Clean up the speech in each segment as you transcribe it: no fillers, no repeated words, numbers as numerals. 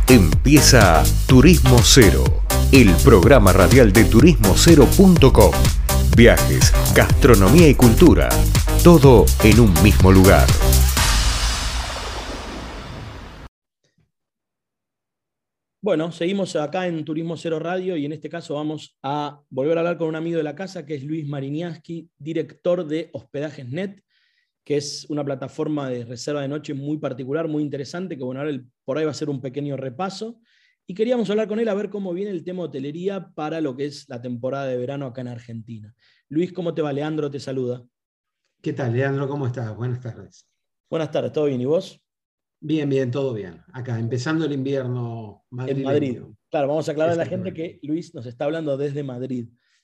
Empieza Turismo Cero, el programa radial de turismocero.com. Viajes, gastronomía y cultura, todo en un mismo lugar. Bueno, seguimos acá en Turismo Cero Radio y en este caso vamos a volver a hablar con un amigo de la casa que es Luis Mariniaski, director de Hospedajes.net, que es una plataforma de reserva de noche muy particular, muy interesante, que bueno, ahora por ahí va a ser un pequeño repaso. Y queríamos hablar con él a ver cómo viene el tema hotelería para lo que es la temporada de verano acá en Argentina. Luis, ¿cómo te va? Leandro te saluda. ¿Qué tal, Leandro? ¿Cómo estás? Buenas tardes. Buenas tardes, ¿todo bien? ¿Y vos? Bien, bien, todo bien. Acá, empezando el invierno En madrileño. Madrid. Claro, vamos a aclarar a la gente Exactamente. que Luis nos está hablando desde Madrid.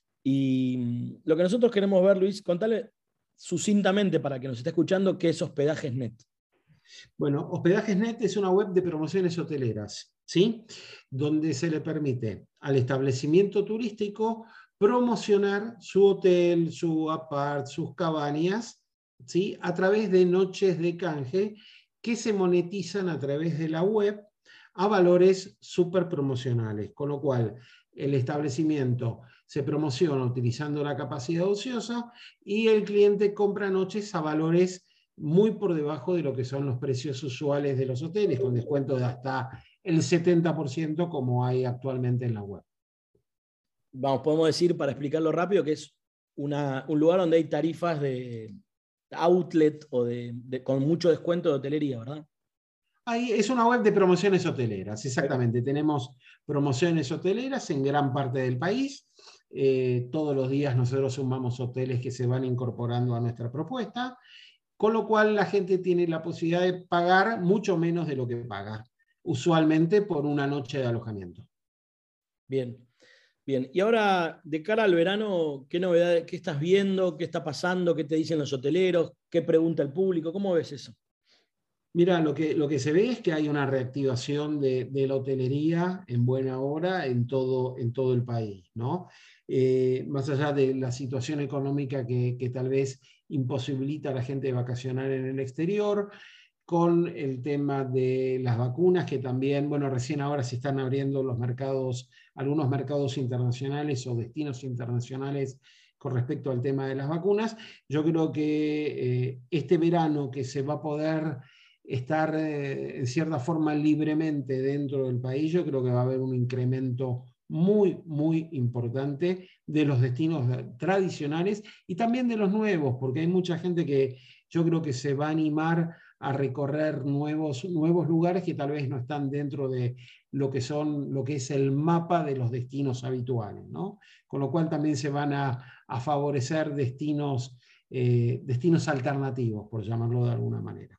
Y lo que nosotros queremos ver, Luis, contale sucintamente para que nos esté escuchando qué es Hospedajes.net. Bueno, Hospedajes.net es una web de promociones hoteleras, ¿sí? Donde se le permite al establecimiento turístico promocionar su hotel, su apart, sus cabañas, ¿sí? A través de noches de canje que se monetizan a través de la web a valores súper promocionales, con lo cual el establecimiento se promociona utilizando la capacidad ociosa y el cliente compra noches a valores muy por debajo de lo que son los precios usuales de los hoteles, con descuento de hasta el 70% como hay actualmente en la web. Vamos, podemos decir, para explicarlo rápido, que es un lugar donde hay tarifas de outlet o con mucho descuento de hotelería, ¿verdad? Ahí es una web de promociones hoteleras, exactamente. Tenemos promociones hoteleras en gran parte del país. Todos los días nosotros sumamos hoteles que se van incorporando a nuestra propuesta, con lo cual la gente tiene la posibilidad de pagar mucho menos de lo que paga, usualmente por una noche de alojamiento. Bien, bien. Y ahora, de cara al verano, ¿qué novedades, qué estás viendo, qué está pasando, qué te dicen los hoteleros, qué pregunta el público? ¿Cómo ves eso? Mira, lo que se ve es que hay una reactivación de la hotelería en buena hora en todo el país, ¿no? Más allá de la situación económica que tal vez imposibilita a la gente de vacacionar en el exterior, con el tema de las vacunas, que también, bueno, recién ahora se están abriendo los mercados, algunos mercados internacionales o destinos internacionales con respecto al tema de las vacunas. Yo creo que este verano que se va a poder estar en cierta forma libremente dentro del país, yo creo que va a haber un incremento muy, muy importante de los destinos tradicionales y también de los nuevos, porque hay mucha gente que yo creo que se va a animar a recorrer nuevos lugares que tal vez no están dentro de lo que es el mapa de los destinos habituales, ¿no? Con lo cual también se van a favorecer destinos alternativos, por llamarlo de alguna manera.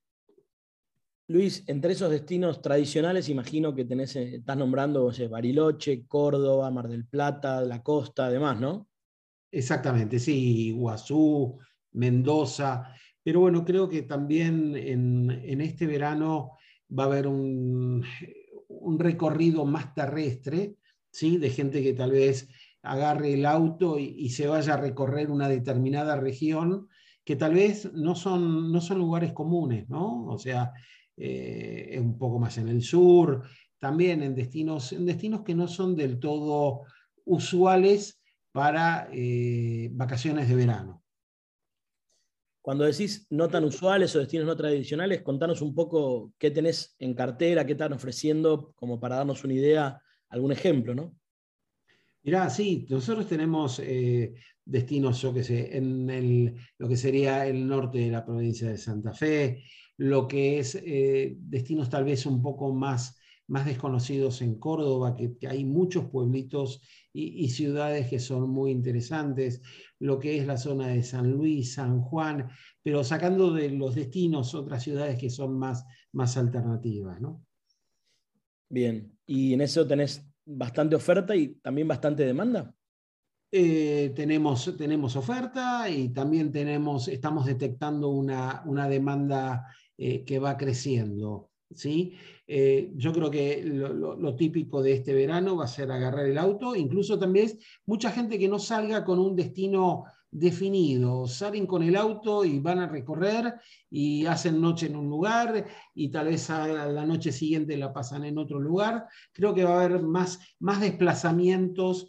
Luis, entre esos destinos tradicionales, imagino que estás nombrando, o sea, Bariloche, Córdoba, Mar del Plata, la costa, además, ¿no? Exactamente, sí, Iguazú, Mendoza, pero bueno, creo que también en este verano va a haber un recorrido más terrestre, ¿sí? De gente que tal vez agarre el auto y se vaya a recorrer una determinada región, que tal vez no son lugares comunes, ¿no? O sea, un poco más en el sur, también en destinos que no son del todo usuales para vacaciones de verano. Cuando decís no tan usuales o destinos no tradicionales, contanos un poco qué tenés en cartera, qué están ofreciendo, como para darnos una idea, algún ejemplo, ¿no? Mirá, sí, nosotros tenemos destinos, yo qué sé, lo que sería el norte de la provincia de Santa Fe, lo que es destinos tal vez un poco más desconocidos en Córdoba, que hay muchos pueblitos y ciudades que son muy interesantes, lo que es la zona de San Luis, San Juan, pero sacando de los destinos otras ciudades que son más alternativas, ¿no? Bien, y en eso tenés bastante oferta y también bastante demanda. Tenemos oferta y también estamos detectando una demanda que va creciendo, ¿sí? Yo creo que lo típico de este verano va a ser agarrar el auto, incluso también mucha gente que no salga con un destino definido. Salen con el auto y van a recorrer y hacen noche en un lugar y tal vez a la noche siguiente la pasan en otro lugar. Creo que va a haber más desplazamientos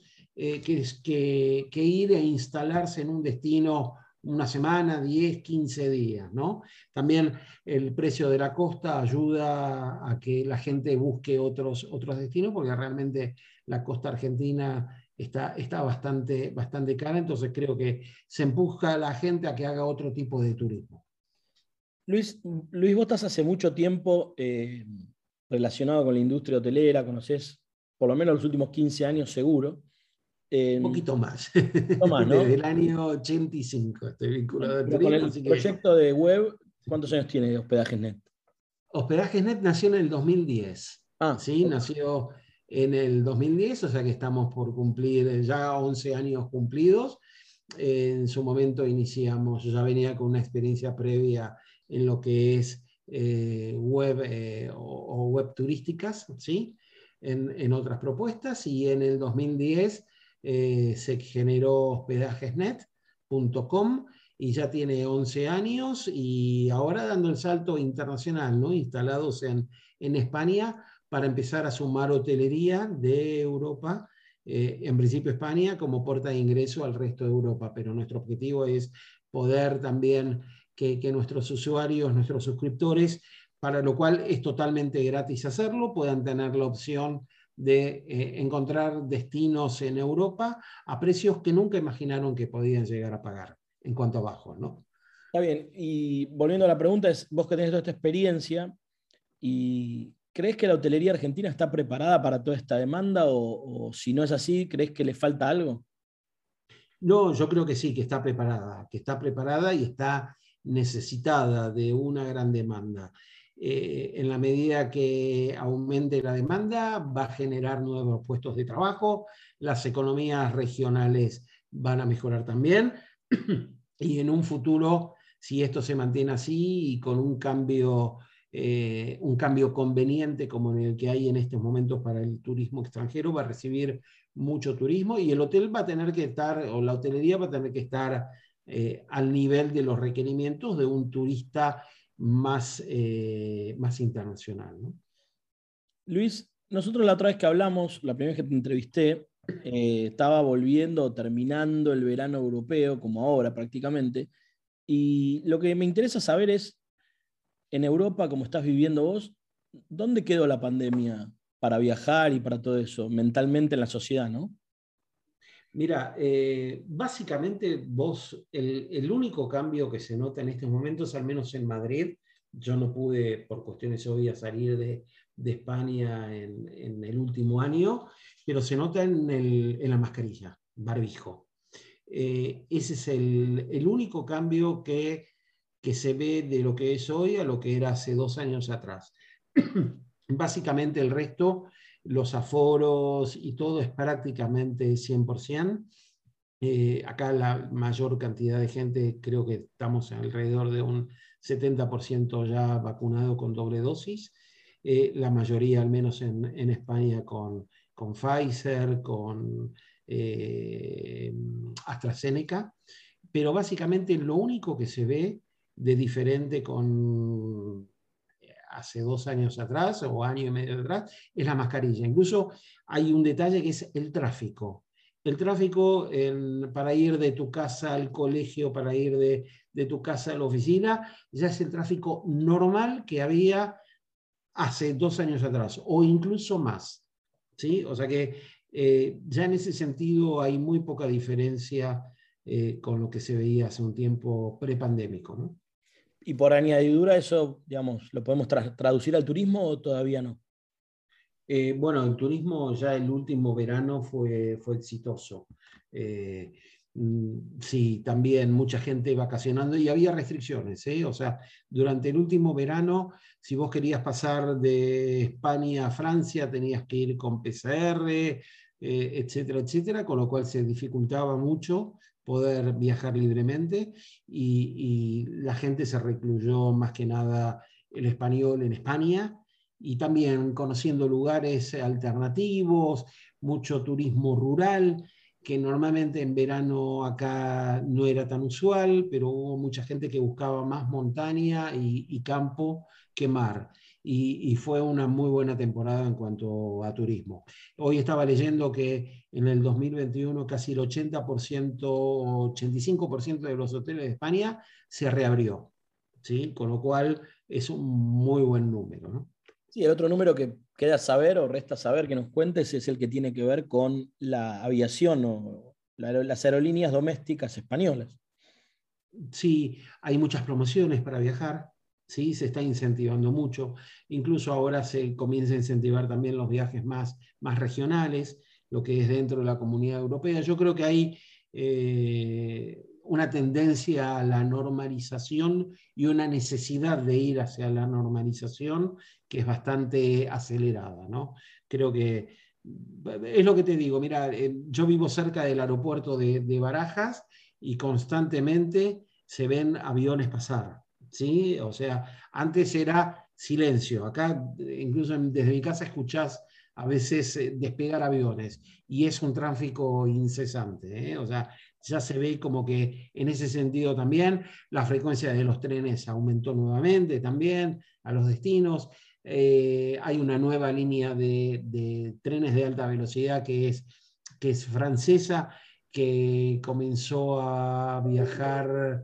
que ir e instalarse en un destino una semana, 10, 15 días, ¿no? También el precio de la costa ayuda a que la gente busque otros destinos, porque realmente la costa argentina está bastante cara, entonces creo que se empuja a la gente a que haga otro tipo de turismo. Luis, vos estás hace mucho tiempo relacionado con la industria hotelera, conocés por lo menos los últimos 15 años seguro. Un poquito más. Más, ¿no? Desde el año 85 estoy vinculado al turismo. Con el proyecto de web, ¿cuántos años tiene de Hospedajes.net? Hospedajes.net nació en el 2010. ¿Sí? Okay. Nació en el 2010, o sea que estamos por cumplir ya 11 años cumplidos. En su momento iniciamos, yo ya venía con una experiencia previa en lo que es web o web turísticas, ¿sí? En otras propuestas, y en el 2010 se generó hospedajesnet.com y ya tiene 11 años y ahora dando el salto internacional, ¿no? Instalados en España para empezar a sumar hotelería de Europa, en principio España, como puerta de ingreso al resto de Europa, pero nuestro objetivo es poder también que nuestros usuarios, nuestros suscriptores, para lo cual es totalmente gratis hacerlo, puedan tener la opción de encontrar destinos en Europa a precios que nunca imaginaron que podían llegar a pagar en cuanto a bajos, ¿no? Está bien, y volviendo a la pregunta, es vos que tenés toda esta experiencia, ¿y crees que la hotelería argentina está preparada para toda esta demanda o si no es así, crees que le falta algo? No, yo creo que sí, que está preparada y está necesitada de una gran demanda. En la medida que aumente la demanda, va a generar nuevos puestos de trabajo, las economías regionales van a mejorar también, y en un futuro, si esto se mantiene así y con un cambio conveniente como en el que hay en estos momentos para el turismo extranjero, va a recibir mucho turismo y el hotel va a tener que estar, o la hotelería va a tener que estar al nivel de los requerimientos de un turista más internacional, ¿no? Luis, nosotros la otra vez que hablamos, la primera vez que te entrevisté, estaba volviendo, terminando el verano europeo, como ahora prácticamente, y lo que me interesa saber es, en Europa, como estás viviendo vos, ¿dónde quedó la pandemia para viajar y para todo eso, mentalmente en la sociedad, ¿no? Mira, básicamente vos, el único cambio que se nota en estos momentos, al menos en Madrid, yo no pude, por cuestiones obvias, salir de España en el último año, pero se nota en la mascarilla, barbijo. Ese es el único cambio que se ve de lo que es hoy a lo que era hace 2 años atrás. Básicamente el resto, los aforos y todo es prácticamente 100%. Acá la mayor cantidad de gente, creo que estamos alrededor de un 70% ya vacunado con doble dosis. La mayoría, al menos en España, con Pfizer, con AstraZeneca. Pero básicamente lo único que se ve de diferente con hace 2 años atrás o año y medio atrás es la mascarilla. Incluso hay un detalle que es el tráfico. El tráfico para ir de tu casa al colegio, para ir de tu casa a la oficina, ya es el tráfico normal que había hace 2 años atrás o incluso más, ¿sí? O sea que ya en ese sentido hay muy poca diferencia con lo que se veía hace un tiempo prepandémico, ¿no? Y por añadidura, eso, digamos, ¿lo podemos traducir al turismo o todavía no? Bueno, el turismo ya el último verano fue exitoso. Sí, también mucha gente vacacionando y había restricciones, ¿eh? O sea, durante el último verano, si vos querías pasar de España a Francia, tenías que ir con PCR, etcétera, etcétera, con lo cual se dificultaba mucho poder viajar libremente y la gente se recluyó más que nada el español en España y también conociendo lugares alternativos, mucho turismo rural que normalmente en verano acá no era tan usual, pero hubo mucha gente que buscaba más montaña y campo que mar. Y fue una muy buena temporada en cuanto a turismo. Hoy estaba leyendo que en el 2021 casi el 80%, 85% de los hoteles de España se reabrió, ¿sí? Con lo cual es un muy buen número, ¿no? Sí, el otro número que queda saber o resta saber que nos cuentes es el que tiene que ver con la aviación o las aerolíneas domésticas españolas. Sí, hay muchas promociones para viajar. ¿Sí? Se está incentivando mucho, incluso ahora se comienza a incentivar también los viajes más regionales, lo que es dentro de la Comunidad Europea. Yo creo que hay una tendencia a la normalización y una necesidad de ir hacia la normalización que es bastante acelerada, ¿no? Creo que es lo que te digo, mira, yo vivo cerca del aeropuerto de Barajas y constantemente se ven aviones pasar. ¿Sí? O sea, antes era silencio. Acá, incluso desde mi casa, escuchás a veces despegar aviones y es un tráfico incesante, ¿eh? O sea, ya se ve como que en ese sentido también la frecuencia de los trenes aumentó nuevamente también a los destinos. Hay una nueva línea de trenes de alta velocidad que es francesa, que comenzó a viajar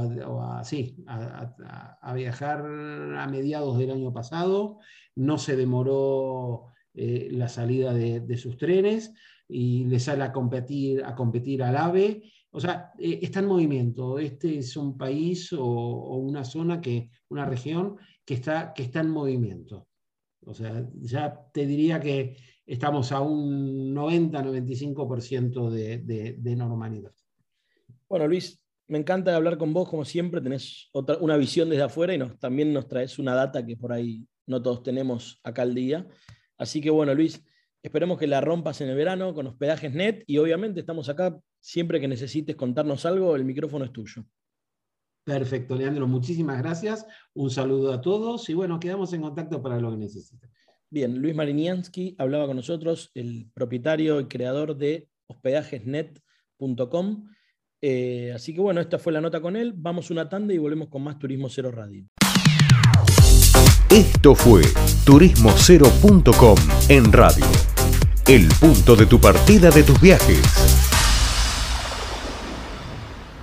a viajar a mediados del año pasado. No se demoró la salida de sus trenes y le sale a competir al AVE. O sea, está en movimiento. Este es un país o una zona, una región que está en movimiento. O sea, ya te diría que estamos a un 90-95% de normalidad. Bueno, Luis, me encanta hablar con vos, como siempre, tenés una visión desde afuera y también nos traes una data que por ahí no todos tenemos acá al día. Así que bueno, Luis, esperemos que la rompas en el verano con Hospedajes Net y obviamente estamos acá siempre que necesites contarnos algo, el micrófono es tuyo. Perfecto, Leandro, muchísimas gracias. Un saludo a todos y bueno, quedamos en contacto para lo que necesiten. Bien, Luis Mariniansky hablaba con nosotros, el propietario y creador de hospedajesnet.com. Así que bueno, esta fue la nota con él. Vamos una tanda y volvemos con más Turismo Cero Radio. Esto fue turismocero.com en radio. El punto de tu partida de tus viajes.